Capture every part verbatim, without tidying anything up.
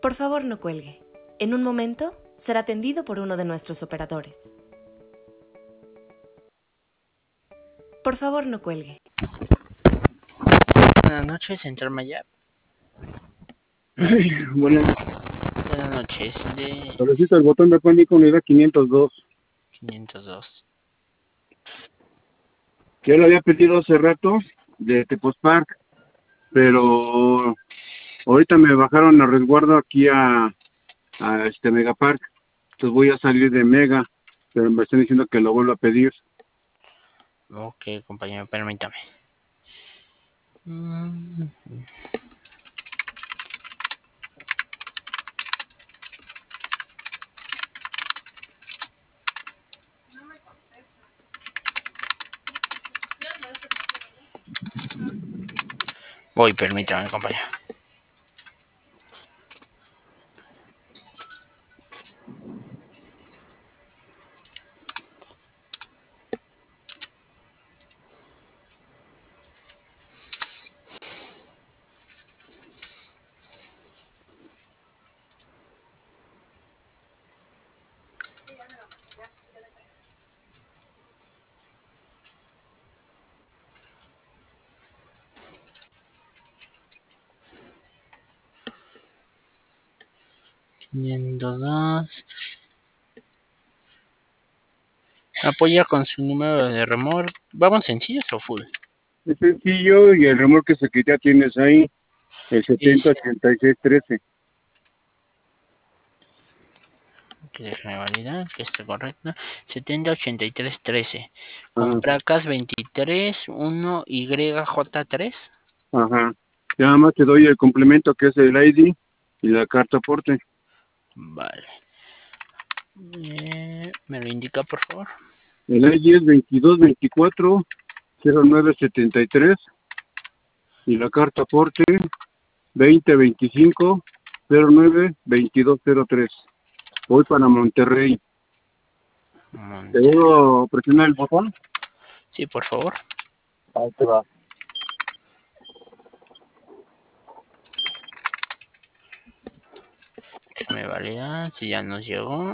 Por favor, no cuelgue. En un momento será atendido por uno de nuestros operadores. Por favor, no cuelgue. Buenas noches, Central Mayab. Ay, buenas. Buenas noches, de Solicito el botón de pánico unidad quinientos dos. quinientos dos. Ya lo había pedido hace rato de Tepos Park, pero ahorita me bajaron a resguardo aquí a, a este Mega Park. Entonces voy a salir de Mega, pero me están diciendo que lo vuelvo a pedir. Ok, compañero, permítame. Mm. Voy, permítame, compañero. quinientos dos. Apoya con su número de remor. ¿Vamos sencillos o full? Es sencillo y el remolque que ya tienes ahí, el Es, setenta ochenta y seis trece. que déjame validar que esté correcto. setenta ochenta y tres trece. Con Ajá. placas veintitrés uno Y J tres. Ajá. Nada más te doy el complemento que es el I D y la carta aporte. Vale. Eh, ¿Me lo indica, por favor? El I D es veintidós veinticuatro cero nueve setenta y tres y la carta aporte veinte veinticinco cero nueve veintidós cero tres. Voy para Monterrey. Monte. ¿Te debo presionar el botón? Sí, por favor. Ahí te va. Déjame validar si ya nos llegó.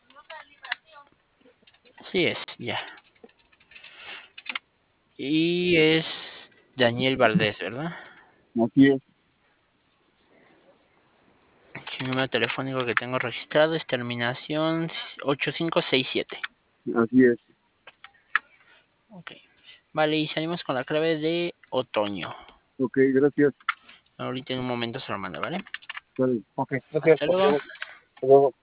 Sí es, ya. Y es Daniel Valdés, ¿verdad? Así es. El número telefónico que tengo registrado es terminación ocho cinco seis siete. Así es. Ok. Vale, y salimos con la clave de otoño. Ok, gracias. Ahorita en un momento se lo mando, ¿vale? Vale. Ok, gracias. Hasta luego. Hasta luego.